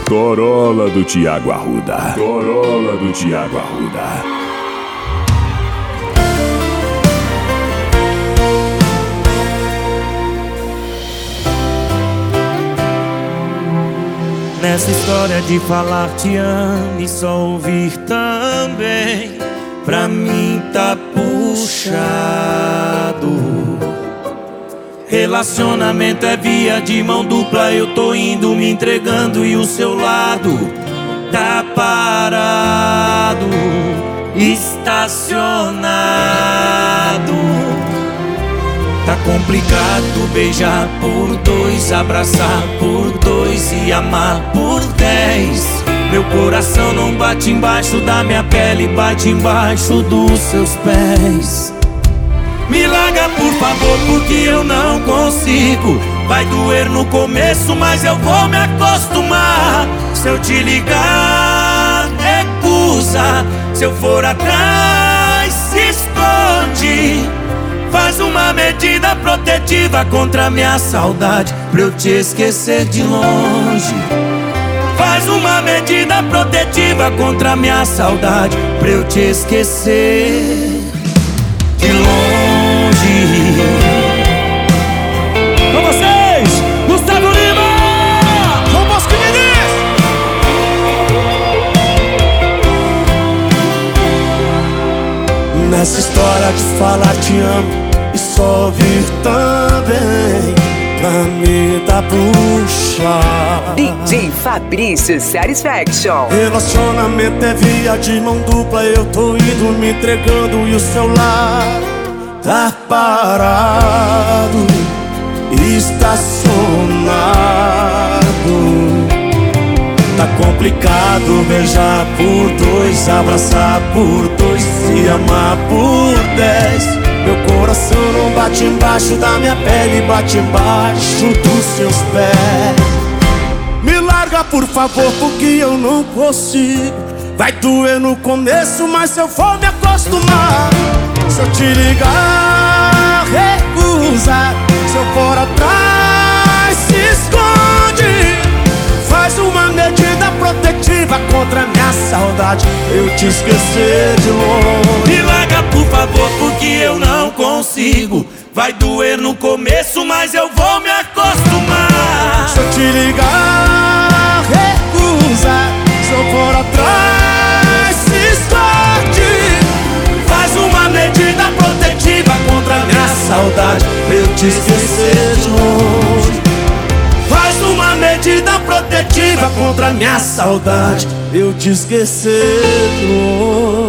Corolla do Thiago Arruda. Corolla do Thiago Arruda. Nessa história de falar te amo e só ouvir também, pra mim tá puxado. Relacionamento é via de mão dupla, eu tô indo me entregando e o seu lado tá parado, estacionado. Tá complicado beijar por dois, abraçar por dois e amar por 10. Meu coração não bate embaixo da minha pele, bate embaixo dos seus pés. Me larga por favor, porque eu não consigo. Vai doer no começo, mas eu vou me acostumar. Se eu te ligar, recusa. Se eu for atrás, se esconde. Faz uma medida protetiva contra a minha saudade, pra eu te esquecer de longe. Faz uma medida protetiva contra a minha saudade, pra eu te esquecer de longe. Com vocês, Gustavo Lima, João Bosco Menezes. Nessa história de falar te amo e só ouvir também, pra mim tá puxado. DJ Fabrício Satisfaction. Relacionamento é via de mão dupla, eu tô indo me entregando e o seu lado tá parado, estacionado. Tá complicado beijar por dois, abraçar por dois e amar por 10. Meu coração não bate embaixo da minha pele, bate embaixo dos seus pés. Me larga por favor, porque eu não consigo. Vai doer no começo, mas eu vou me acostumar. Se eu te ligar, recusa. Se eu for atrás, se esconde. Faz uma medida protetiva contra a minha saudade, eu te esquecer de longe. Me larga por favor, porque eu não consigo. Vai doer no começo, mas eu vou me acostumar. Se eu te ligar, recusa. Se eu for atrás, se esconde. Faz uma medida protetiva contra a minha saudade, pra eu te esquecer de longe. Faz uma medida protetiva contra a minha saudade, eu te esquecer de longe.